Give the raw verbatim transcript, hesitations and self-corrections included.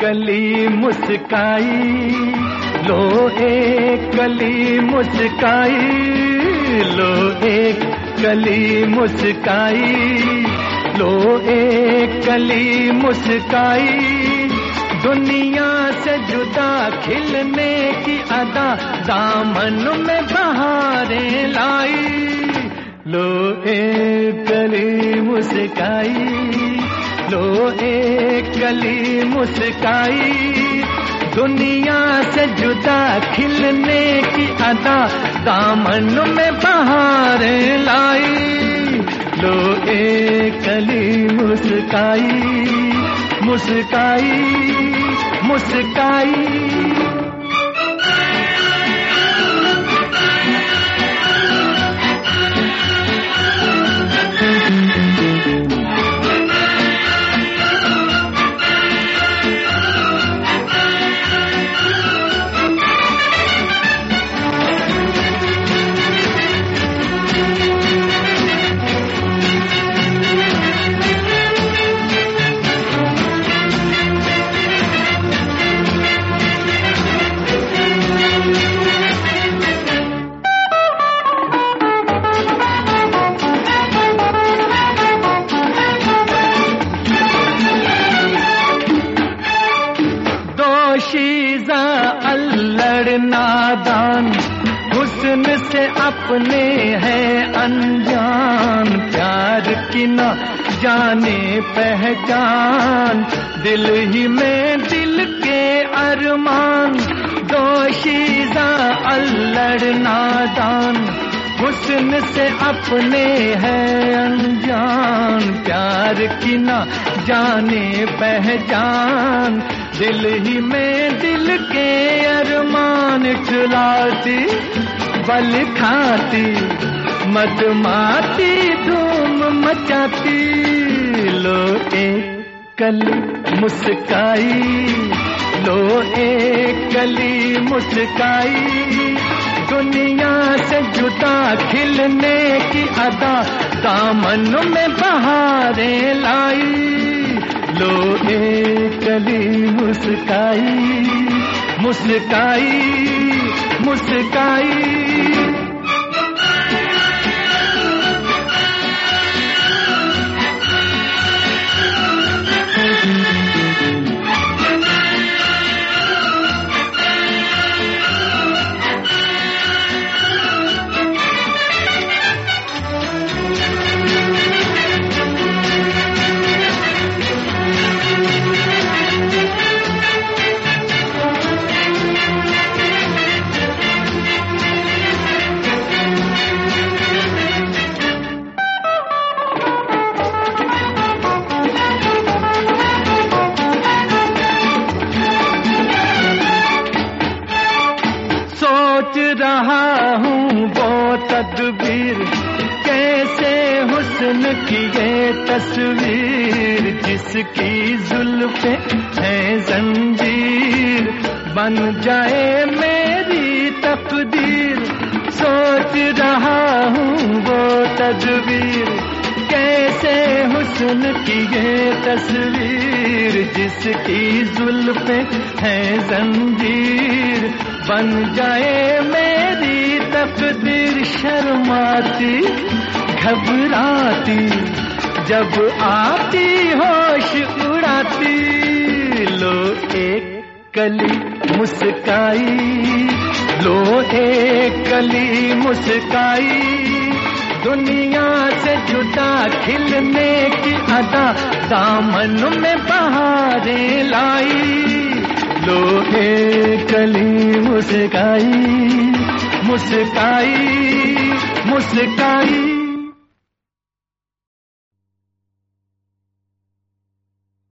कली मुस्काई, लो एक कली मुस्काई, लो एक कली मुस्काई, लो एक कली मुस्काई। दुनिया से जुदा खिलने की अदा दामन में बहारें लाई, लो एक कली मुस्काई, लो एक कली मुस्काई। दुनिया से जुदा खिलने की अदा दामन में बहारें लाई, लो एक कली मुस्काई, मुस्काई, मुस्काई। दोशीज़ा अल्लड़ नादान, हुस्न से अपने है अनजान, प्यार की न जाने पहचान, दिल ही में दिल के अरमान। दोशीज़ा अल्लड़ नादान, हुस्न से अपने है अनजान, प्यार की न जाने पहचान, दिल ही में दिल के अरमान। चुलाती बल खाती मत माती धूम मचाती, लो एक कली मुस्काई, लो एक कली मुस्काई। दुनिया से जुदा खिलने की अदा दामन में बहारें लाई, लो एक कली मुस्काई, मुस्काई, मुस्काई। सोच रहा हूँ वो तदबीर, कैसे हुस्न की ये तस्वीर, जिसकी जुल्फे है जंजीर, बन जाए मेरी तकदीर। सोच रहा हूँ वो तदबीर, कैसे हुस्न की ये तस्वीर, जिसकी जुल्फे है जंजीर, बन जाए मेरी तकदीर। शर्माती घबराती जब आती होश उड़ाती, लो एक कली मुस्काई, लो एक कली मुस्काई। दुनिया से जुदा खिलने की अदा दामन में बहारें लाई, लो एक कली मुस्काई, मुस्काई, मुस्काई।